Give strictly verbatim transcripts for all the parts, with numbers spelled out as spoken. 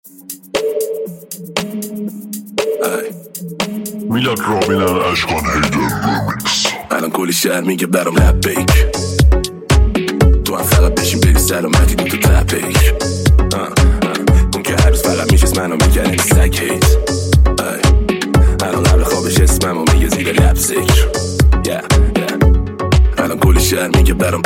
میلاد رابینن اشکان هیدر رمیکس. الان کلی شهر میگه برام لبیک، تو هم فقط بشین بری سلامتی دو تو تپیک. اون که هر روز فقط میشست منو میگن این سگ هیت. الان قبل خوابش اسممو میگه زیر لب ذکر. الان کلی شهر میگه برام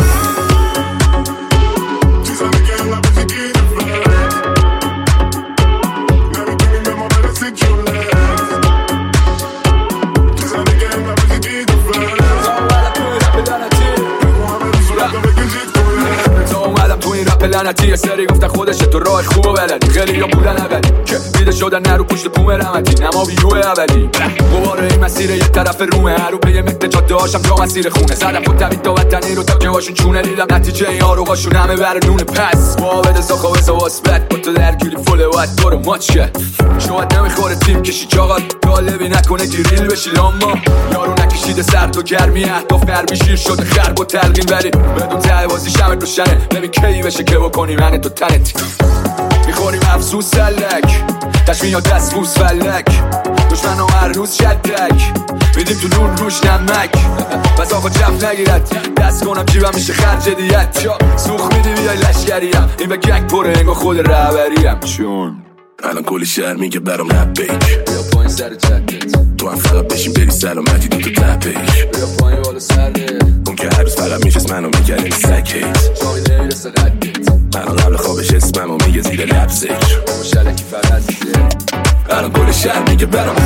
لعنتی. یه سری گفتن خودشه تو راه خوب و بلدی، خیلی یا بودن اولی که دیده شدن نرو پشت پوم رحمتی، نما ویو اولی دوباره این مسیر یه طرف رومه، هر رو به متر جاده هاشم جا مسیر خونه، زدم خود تبید تا وطنی رو تا که هاشون چونه، دیدم نتیجه این آروغاشون همه برنونه. پس معابد زاخا و زواسبت با تو درگیری فوله باید تو رو ماچ کرد. شاید نمیخوره تیم کشی چاقات طالبی نکنه گریل بشی لاما، یارو نکشیده سر تو گرمی اهداف دربی شیر شده خرب و تلقیم، ولی بدون ته بازی شمت روشنه. ببین کی بشه که بکنی من تو تنت میخوریم افسوس سلک تشمین یا دست بوس فلک، دشمن ها هر روز شدک میدیم تو نون روش نمک. بس آقا جف نگیرد دست کنم جیبم میشه خرج دیت، سوخ میدی بیای لشگریم این به گنگ پره انگا خود رهبریم. چون الان کلی شهر میگه برام لبیک، بیا پایین سر چکت، تو هم فقط بشین بری سلامتی دو تو تپیک. بیا پایین بالا سره، اون که هر روز فقط میشست منو میگن این سگ هیت. جایی نمیرسه قدت، الان قبل خوابش اسممو میگه زیر لب ذکر. بابا شلکی فقط زیده، الان کلی شهر میگه برام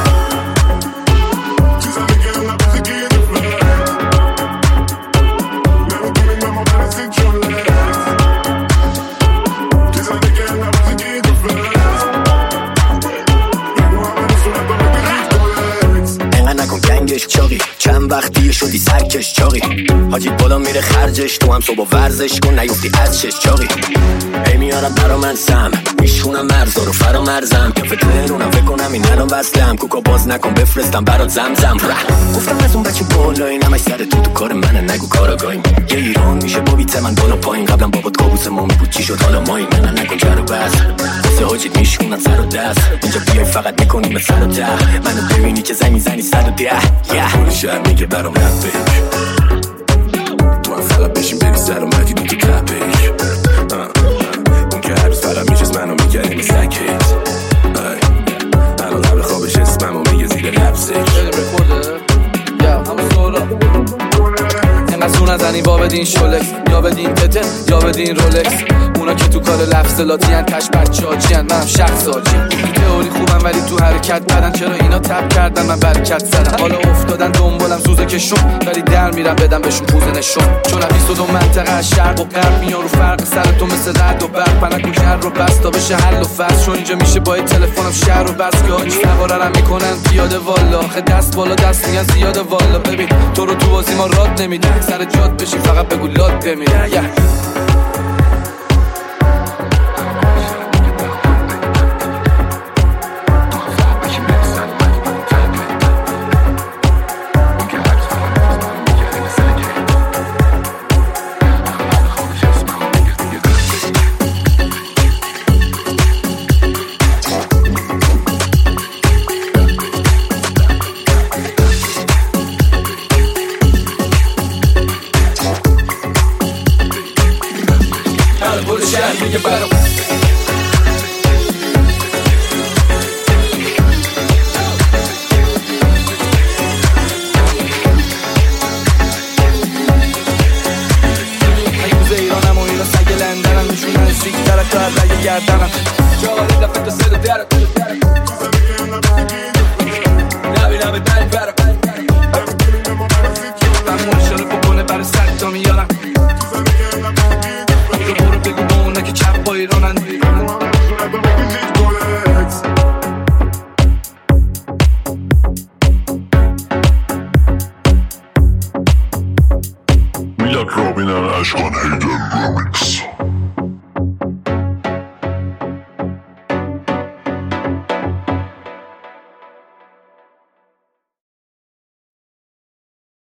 چاقی چند وقتی شدی سرکش چاقی، حاجیت بالا میره خرجش، تو هم صبح ورزش کن نیفتی از شش چاقی. ای میارم برا من سم میشونم مرزا رو فرا مرزم، کف تهرونم فکر کنم این الان وصلم، کوکا باز نکن بفرستم برات زمزم. گفتم از اون بچه بالا این همش سر تو تو کار منه، نگو کاراگاهیم یه ایران میشه با بیت من بالا پایین. قبلا بابات کابوس ما میبود چی شد حالا ما این منه، نکن جر و بس واسه حاجیت میشونم سر و دست، اینجا بیای فقط میکنیم سر و ده، منو ببینی که زنگ میزنی صد و ده. کل شهر میگه برام لبیک، تو هم فقط بشین بری سلامتی دو تو تپیک. اون که هر روز فقط میشست منو میگن این سگ هیت. الان قبل خوابش اسممو میگه زیر لب ذکر. اینقدر زو نزنی وا بدین شولکس، یا بدین تته یا بدین رولکس. اونا که تو کار لفظلاتی هن تش بچه هاچی هن، منم شخص هاچی. تو تئوری خوبم ولی تو حرکت بدن، چرا اینا تب کردن من برکت زدم. حالا افتادن دنبالم سوزه کشون، ولی در میرم بدم بهشون پوزه نشون. چون بیست و دو منطقه از شرق و غرب میان رو فرق سر تو مثل رد و برق، پنک و جر رو بس تا بشه حل و فصل. چون اینجا میشه با تلفنم شهر رو بس که هاچی سواررم میکنن پیاده والا، آخه دست بالا دست میگن زیاده والا. ببین تو رو تو بازی ما راد نمیدن، سر جاد بشی فقط بگو لاد بمیره. میگه برام ایوز ایرانم و ایران سگ لندنم، میشونن سیک ترک تا از رگ گردنم. جاغل دفت و سد و درک نبینم بری برم من مشاره بکنه برای سگ تا میارم. چپ با ایرانن میلاد رابینن اشکان هیدر رمیکس.